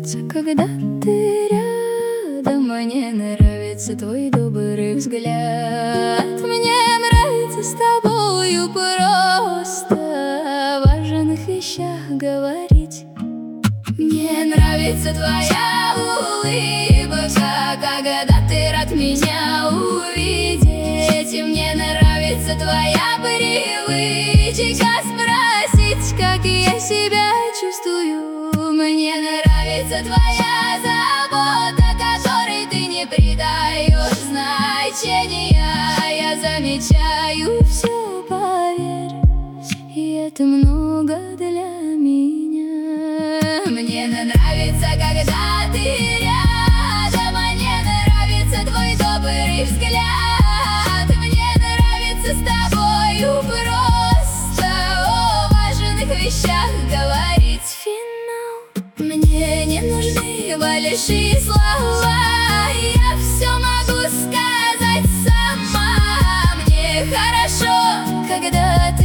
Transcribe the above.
нравится, когда ты рядом. Мне нравится твой добрый взгляд. Мне нравится с тобою просто о важных вещах говорить. Мне нравится твоя улыбка, когда ты рад меня увидеть. И мне нравится твоя привычка спросить, как я себя чувствую. Мне нравится твоя забота, которой ты не придаешь значения. Я замечаю все, поверь, и это много для меня. Мне нравится, когда ты рядом. Мне нравится твой добрый взгляд. Мне нравится с тобою просто о важных вещах говорить. Финал. Мне не нужны большие слова, я все могу сказать сама. Мне хорошо, когда ты